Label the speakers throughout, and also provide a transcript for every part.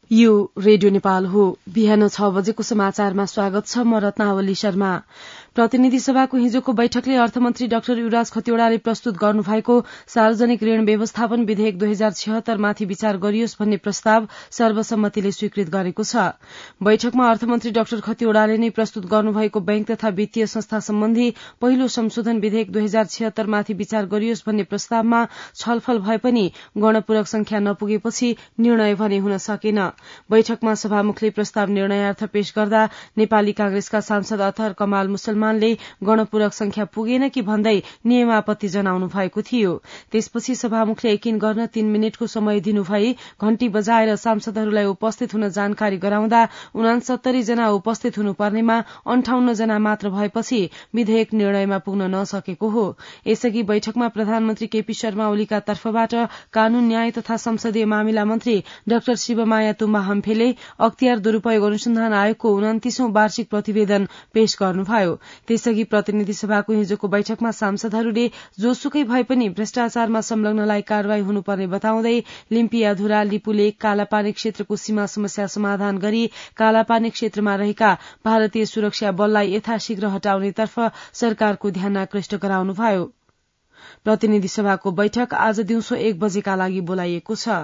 Speaker 1: यो रेडियो नेपाल हो। बिहान 6 बजेको समाचारमा स्वागत छ। म रत्नावली शर्मा। प्रतिनिधि सभाको हिजोको बैठकले अर्थमन्त्री डाक्टर युवराज खतिवड़ाले प्रस्तुत गर्नुभएको सार्वजनिक ऋण व्यवस्थापन विधेयक 2076 माथि विचार गरियोस् भन्ने प्रस्ताव सर्वसम्मतिले स्वीकृत गरेको छ। बैठकमा अर्थमन्त्री डाक्टर खतिवड़ाले नै प्रस्तुत गर्नुभएको बैंक तथा वित्तीय संस्था सम्बन्धी पहिलो संशोधन विधेयक 2076 माथि विचार गरियोस् भन्ने प्रस्तावमा छलफल भए पनि गणपूरक संख्या नपुगेपछि निर्णय भने हुन सकेन। बैठकमा सभामुखले प्रस्ताव निर्णयार्थ पेश गर्दा नेपाली कांग्रेसका सांसद अतहर कमाल मुसलमानले गणपूरक संख्या पुगेन कि भन्दै नियमापत्ति जनाउनु भएको थियो। त्यसपछि सभामुखले यकिन गर्न 3 मिनटको समय दिनुभई घण्टी बजाएर सांसदहरूलाई उपस्थित हुन जानकारी गराउँदा 69 जना उपस्थित हुनुपर्नेमा 58 जना मात्र भएपछि विधेयक निर्णयमा पुग्न नसकेको हो। यसअघि बैठकमा प्रधानमन्त्री केपी शर्मा ओलीका तर्फबाट कानून न्याय तथा संसदीय मामिला मन्त्री डाक्टर शिवमाया तुम्बा हम्फेले अख्तियार दुरूपयोग अनुसन्धान आयोगको 29औं वार्षिक प्रतिवेदन पेश गर्नुभयो। त्यसअघि प्रतिनिधि सभाको हिजोको बैठकमा सांसदहरूले जोसुकै भए पनि भ्रष्टाचारमा संलग्नलाई कार्यवाही हुनुपर्ने बताउँदै लिम्पियाधुरा लिपुलेक कालापानी क्षेत्रको सीमा समस्या समाधान गरी कालापानी क्षेत्रमा रहेका भारतीय सुरक्षा बललाई यथाशीघ्र हटाउनेतर्फ सरकारको ध्यान आकृष्ट गराउनुभयो। प्रतिनिधि सभाको बैठक आज दिउँसो 1 बजेका लागि बोलाइएको छ।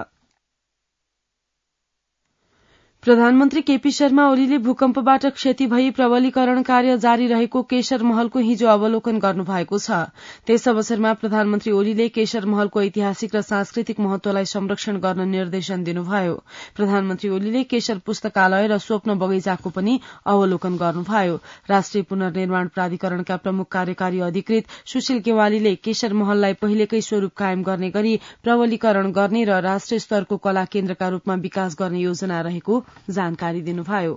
Speaker 1: प्रधानमन्त्री केपी शर्मा ओलीले भूकम्पबाट क्षति भई प्रबलीकरण कार्य जारी रहेको केशर महलको हिजो अवलोकन गर्नुभएको छ। त्यस अवसरमा प्रधानमन्त्री ओलीले केशर महलको ऐतिहासिक र सांस्कृतिक महत्वलाई संरक्षण गर्न निर्देशन दिनुभयो। प्रधानमन्त्री ओलीले केशर पुस्तकालय र स्वप्न बगैंचाको पनि अवलोकन गर्नुभयो। राष्ट्रिय पुनर्निर्माण प्राधिकरणका प्रमुख कार्यकारी अधिकृत सुशील केवालीले केशर महललाई पहिलेकै स्वरूप कायम गर्ने गरी प्रबलीकरण गर्ने र राष्ट्रिय स्तरको कला केन्द्रका रूपमा विकास गर्ने योजना रहेको जानकारी दिनुभयो।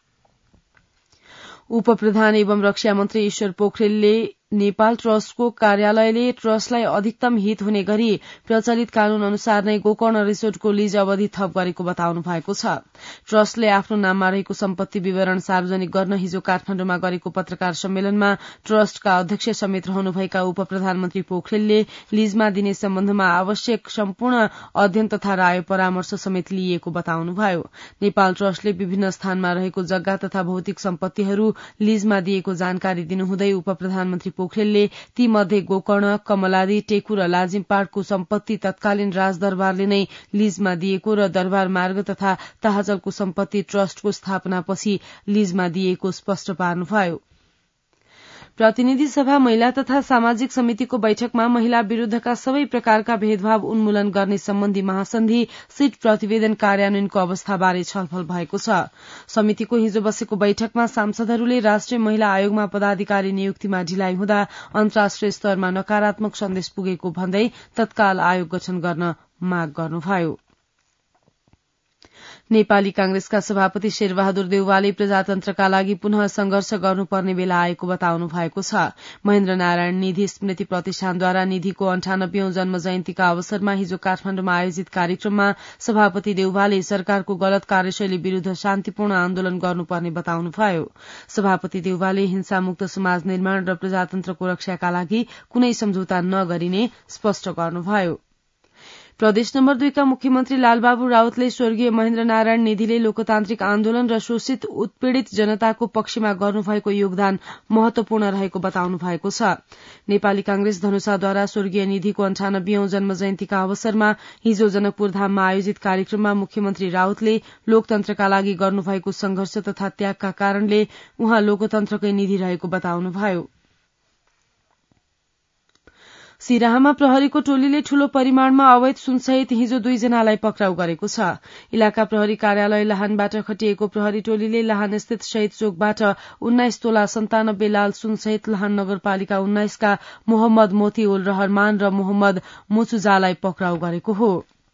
Speaker 1: उपप्रधान एवं रक्षा मन्त्री ईश्वर पोखरेलले नेपाल ट्रस्टको कार्यालयले ट्रस्टलाई अधिकतम हित हुने गरी प्रचलित कानून अनुसार नै गोकर्ण रिसोर्टको लीज अवधि थप गरेको बताउनु भएको छ। ट्रस्टले आफ्नो नाममा रहेको सम्पत्ति विवरण सार्वजनिक गर्न हिजो काठमाडौँमा गरेको पत्रकार सम्मेलनमा ट्रस्टका अध्यक्ष समेत रहनुभएका उपप्रधानमन्त्री पोखरेलले लीजमा दिने सम्बन्धमा आवश्यक सम्पूर्ण अध्ययन तथा राय परामर्श समेत लिइएको बताउनुभयो। नेपाल ट्रस्टले विभिन्न स्थानमा रहेको जग्गा तथा भौतिक सम्पत्तिहरू लीजमा दिएको जानकारी दिनुहुँदै उपप्रधानमन्त्री पोखरेलले ती मध्ये गोकर्ण कमलादी टेकु र लाजिमपाटको सम्पत्ति तत्कालीन राजदरबारले नै लीजमा दिएको र दरबार मार्ग तथा ताहजलको सम्पत्ति ट्रस्टको स्थापनापछि लीजमा दिएको स्पष्ट पार्नुभयो। प्रतिनिधि सभा महिला तथा सामाजिक समितिको बैठकमा महिला विरूद्धका सबै प्रकारका भेदभाव उन्मूलन गर्ने सम्बन्धी महासन्धि सीट प्रतिवेदन कार्यान्वयनको अवस्थाबारे छलफल भएको छ। समितिको हिजो बसेको बैठकमा सांसदहरूले राष्ट्रिय महिला आयोगमा पदाधिकारी नियुक्तिमा ढिलाइ हुँदा अन्तर्राष्ट्रिय स्तरमा नकारात्मक सन्देश पुगेको भन्दै तत्काल आयोग गठन गर्न माग गर्नुभयो। नेपाली कांग्रेसका सभापति शेरबहादुर देउवाले प्रजातन्त्रका लागि पुनः संघर्ष गर्नुपर्ने बेला आएको बताउनु भएको छ। महेन्द्र नारायण निधि स्मृति प्रतिष्ठानद्वारा निधिको 98औं जन्म जयन्तीका अवसरमा हिजो काठमाडौँमा आयोजित कार्यक्रममा सभापति देउवाले सरकारको गलत कार्यशैली विरूद्ध शान्तिपूर्ण आन्दोलन गर्नुपर्ने बताउनुभयो। सभापति देउवाले हिंसामुक्त समाज निर्माण र प्रजातन्त्रको रक्षाका लागि कुनै सम्झौता नगरिने स्पष्ट गर्नुभयो। प्रदेश नम्बर 2 का मुख्यमन्त्री लालबाबु राउतले स्वर्गीय महेन्द्र नारायण निधिले लोकतान्त्रिक आन्दोलन र शोषित उत्पीड़ित जनताको पक्षमा गर्नुभएको योगदान महत्वपूर्ण रहेको बताउनु भएको छ। नेपाली कांग्रेस धनुषाद्वारा स्वर्गीय निधिको 98औं जन्म जयन्तीका अवसरमा हिजो जनकपुर धाममा आयोजित कार्यक्रममा मुख्यमन्त्री राउतले लोकतन्त्रका लागि गर्नुभएको संघर्ष तथा त्यागका कारणले उहाँ लोकतन्त्रकै निधि रहेको बताउनुभयो। सिराहामा प्रहरीको टोलीले ठूलो परिमाणमा अवैध सुनसहित हिजो 2 जनालाई पक्राउ गरेको छ। इलाका प्रहरी कार्यालय लाहानबाट खटिएको प्रहरी टोलीले लाहान स्थित शहीद चोकबाट 19 तोला 97 लाल सुनसहित लाहान नगरपालिका 19 का मोहम्मद मोती उल रहमान र मोहम्मद मुचुजालाई पक्राउ गरेको हो।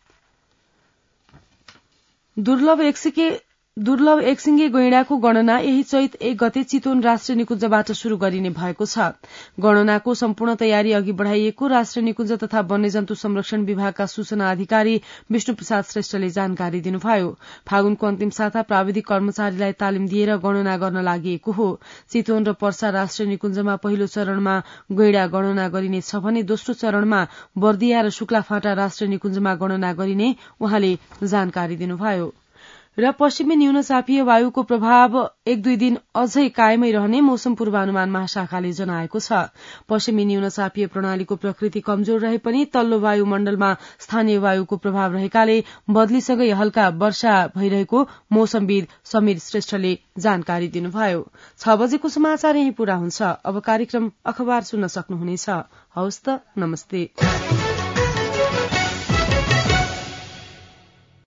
Speaker 1: दुर्लभ एकसिंगे गैंडाको गणना यही चैत 1 गते चितवन राष्ट्रिय निकुञ्जबाट शुरू गरिने भएको छ। गणनाको सम्पूर्ण तयारी अघि बढ़ाइएको राष्ट्रिय निकुञ्ज तथा वन्यजन्तु संरक्षण विभागका सूचना अधिकारी विष्णु प्रसाद श्रेष्ठले जानकारी दिनुभयो। फागुनको अन्तिम साता प्राविधिक कर्मचारीलाई तालिम दिएर गणना गर्न लागि हो। चितवन र पर्सा राष्ट्रिय निकुञ्जमा पहिलो चरणमा गैंडा गणना गरिनेछ भने दोस्रो चरणमा बर्दिया र शुक्लाफाटा राष्ट्रिय निकुञ्जमा गणना गरिने उहाँले जानकारी दिनुभयो। र पश्चिमी न्यूनचापीय वायुको प्रभाव 1-2 दिन अझै कायमै रहने मौसम पूर्वानुमान महाशाखाले जनाएको छ। पश्चिमी न्यूनचापीय प्रणालीको प्रकृति कमजोर रहे पनि तल्लो वायुमण्डलमा स्थानीय वायुको प्रभाव रहेकाले बदलीसँगै हल्का वर्षा भइरहेको मौसमविद समीर श्रेष्ठले जानकारी दिनुभयो। 6 बजेको समाचार यही पूरा हुन्छ। अब कार्यक्रम अखबार सुन्न सक्नुहुनेछ। हवस् त, नमस्ते।